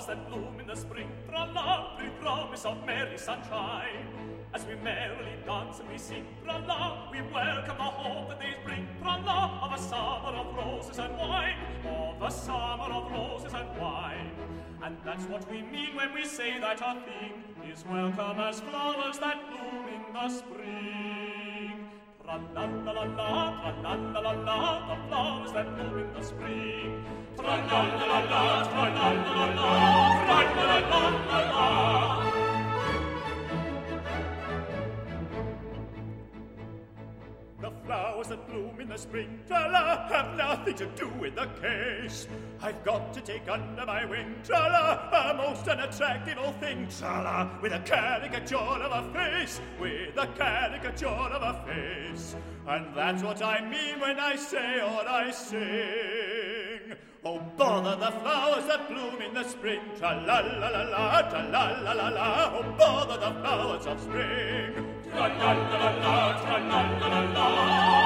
flowers that bloom in the spring, tra-la, we promise of merry sunshine. As we merrily dance and we sing, tra-la, we welcome the hope that they bring, tra-la, of a summer of roses and wine, of a summer of roses and wine. And that's what we mean when we say that a thing is welcome as flowers that bloom in the spring. Tra-la-la-la-la, tra-la-la-la-la, the flowers that bloom in the spring. Tra-la-la-la-la, tra-la-la-la-la, tra-la-la-la-la. The flowers that bloom in the spring, tra-la, have nothing to do with the case. I've got to take under my wing, tra-la, a most unattractive old thing, tra-la, with a caricature of a face, with a caricature of a face. And that's what I mean when I say what I sing. Oh, bother the flowers that bloom in the spring, tra-la-la-la-la, tra-la-la-la-la, oh, bother the flowers of spring. Tra-la-la-la-la, tra-la-la-la-la.